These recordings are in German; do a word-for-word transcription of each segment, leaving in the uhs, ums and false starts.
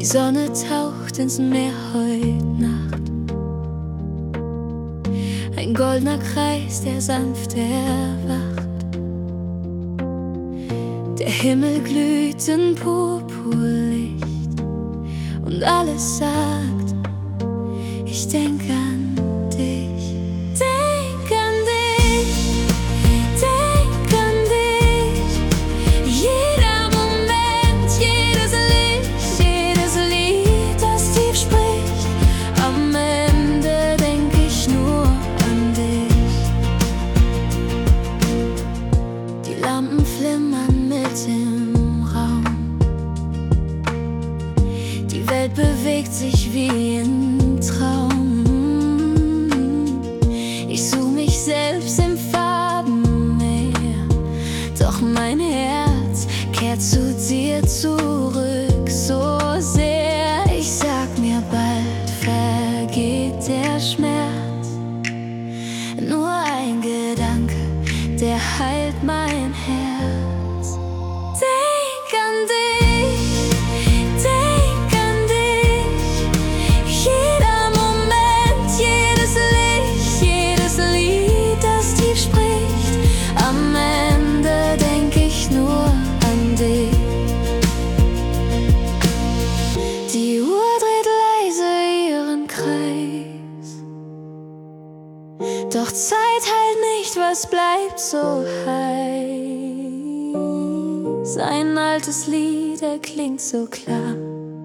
Die Sonne taucht ins Meer heut Nacht. Ein goldener Kreis, der sanft erwacht. Der Himmel glüht in Purpurlicht und alles sagt, ich denk an dich. Denk an dich, denk an dich. Jeder Moment, jedes Licht, jedes Lied, das tief spricht. Am Ende denk ich nur an dich. Die Lampen flimmern mit im Raum. Die Welt bewegt sich wie ein Traum. Ich such mich selbst im Farbenmeer, doch mein Herz kehrt zu dir zurück so sehr. Ich sag mir, bald vergeht der Schmerz. Nur ein Gedanke, der heilt mein Herz. Denk an dich, denk an dich. Jeder Moment, jedes Licht, jedes Lied, das tief spricht. Am Ende denk ich nur an dich. Die Uhr dreht leise ihren Kreis, doch Zeit heilt nicht, was bleibt so heiß. Ein altes Lied, er klingt so klar.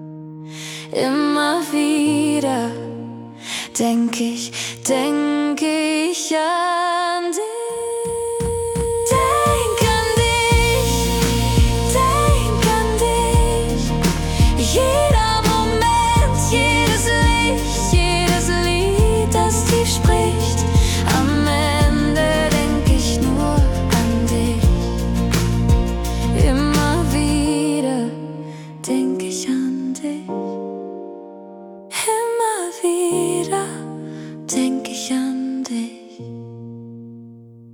Immer wieder denk ich, denk ich an